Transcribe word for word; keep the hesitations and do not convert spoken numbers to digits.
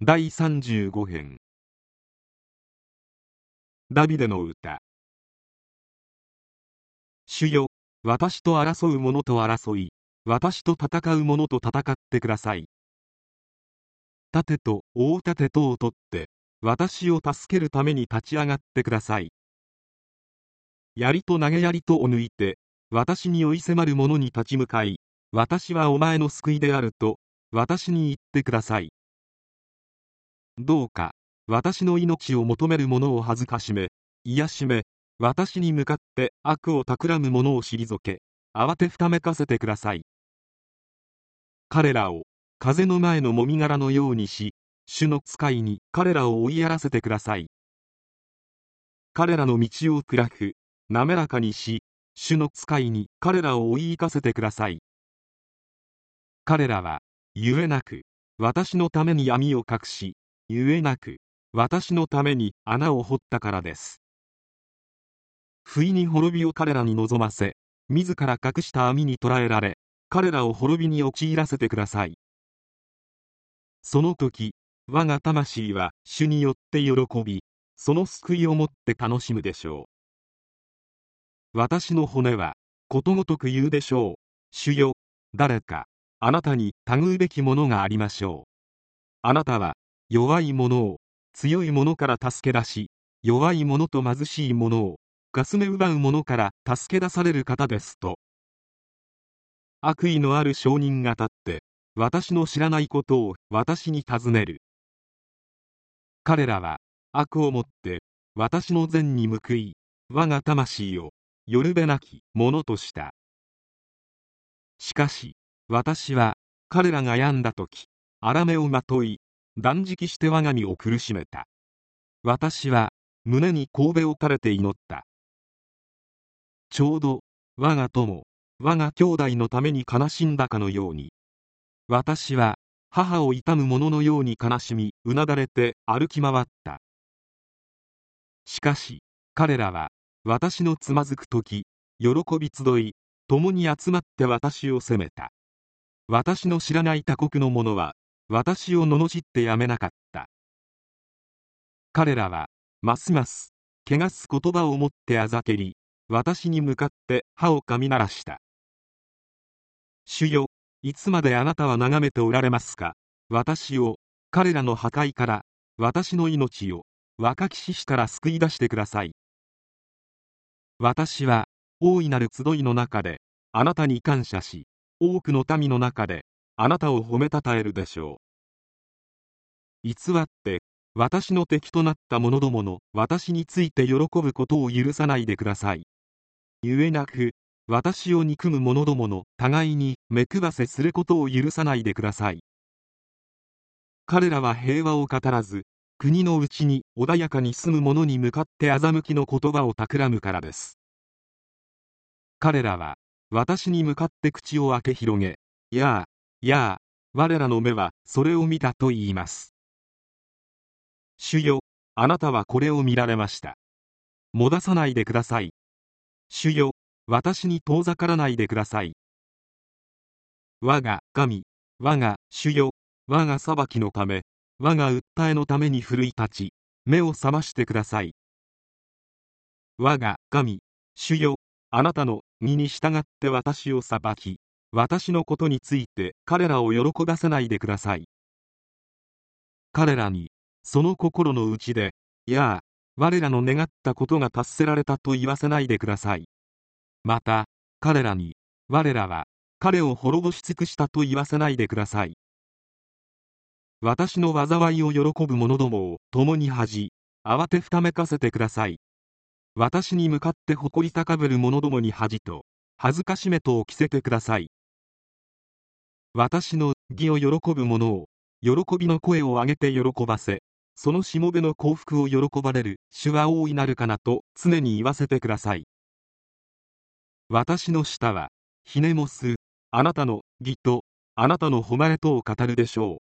だいさんじゅうご編。ダビデの歌。主よ、私と争う者と争い、私と戦う者と戦ってください。盾と大盾とを取って、私を助けるために立ち上がってください。槍と投げ槍とを抜いて、私に追い迫る者に立ち向かい、私はお前の救いであると、私に言ってください。どうか、私の命を求める者を恥ずかしめ、癒しめ、私に向かって悪を企む者を退け、慌てふためかせてください。彼らを風の前のもみ殻のようにし、主の使いに彼らを追いやらせてください。彼らの道を暗く、滑らかにし、主の使いに彼らを追い行かせてください。彼らは、ゆえなく、私のために闇を隠し、ゆえなく、私のために穴を掘ったからです。不意に滅びを彼らに望ませ、自ら隠した網に捕らえられ、彼らを滅びに陥らせてください。その時、我が魂は主によって喜び、その救いをもって楽しむでしょう。私の骨は、ことごとく言うでしょう。主よ、誰か、あなたに類うべきものがありましょう。あなたは、弱い者を、強い者から助け出し、弱い者と貧しい者を、かすめ奪う者から助け出される方ですと。悪意のある証人が立って、私の知らないことを私に尋ねる。彼らは、悪をもって、私の善に報い、我が魂を、よるべなきものとした。しかし、私は、彼らが病んだとき、荒目をまとい、断食して我が身を苦しめた。私は、胸に頭を垂れて祈った。ちょうど、我が友、我が兄弟のために悲しんだかのように、私は、母を悼む者のように悲しみ、うなだれて歩き回った。しかし、彼らは、私のつまずくとき、喜び集い、共に集まって私を責めた。私の知らない他国の者は、私を罵ってやめなかった。彼らは、ますます、汚す言葉をもってあざけり、私に向かって歯をかみ鳴らした。主よ、いつまであなたは眺めておられますか。私を、彼らの破壊から、私の命を、若き獅子から救い出してください。私は、大いなる集いの中で、あなたに感謝し、多くの民の中で、あなたを褒めたたえるでしょう。偽って、私の敵となった者どもの私について喜ぶことを許さないでください。ゆえなく、私を憎む者どもの互いに目配せすることを許さないでください。彼らは平和を語らず、国のうちに穏やかに住む者に向かって欺きの言葉を企むからです。彼らは、私に向かって口を開け広げ、やあ、やあ、我らの目はそれを見たと言います。主よ、あなたはこれを見られました。もださないでください。主よ、私に遠ざからないでください。我が神、我が主よ、我が裁きのため、我が訴えのために奮い立ち、目を覚ましてください。我が神、主よ、あなたの義に従って私を裁き、私のことについて彼らを喜ばせないでください。彼らに、その心の内で、やあ、我らの願ったことが達せられたと言わせないでください。また、彼らに、我らは、彼を滅ぼし尽くしたと言わせないでください。私の災いを喜ぶ者どもを共に恥、慌てふためかせてください。私に向かって誇り高ぶる者どもに恥と、恥ずかしめとを着せてください。私の義を喜ぶ者を、喜びの声を上げて喜ばせ、そのしもべの幸福を喜ばれる主は大いなるかなと常に言わせてください。私の舌は、ひねもす、あなたの義と、あなたの誉れとを語るでしょう。